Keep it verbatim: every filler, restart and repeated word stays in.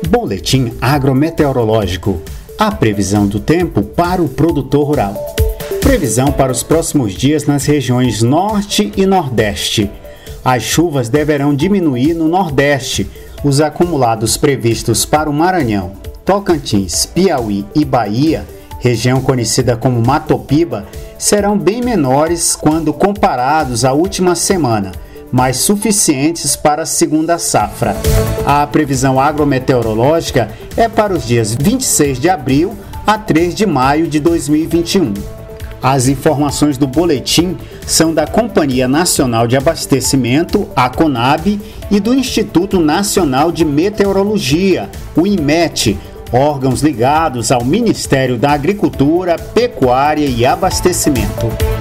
Boletim agrometeorológico. A previsão do tempo para o produtor rural. Previsão para os próximos dias nas regiões Norte e Nordeste. As chuvas deverão diminuir no Nordeste. Os acumulados previstos para o Maranhão, Tocantins, Piauí e Bahia, região conhecida como Matopiba, serão bem menores quando comparados à última semana, mas suficientes para a segunda safra. A previsão agrometeorológica é para os dias vinte e seis de abril a três de maio de dois mil e vinte e um. As informações do boletim são da Companhia Nacional de Abastecimento, a CONAB, e do Instituto Nacional de Meteorologia, o INMET, órgãos ligados ao Ministério da Agricultura, Pecuária e Abastecimento.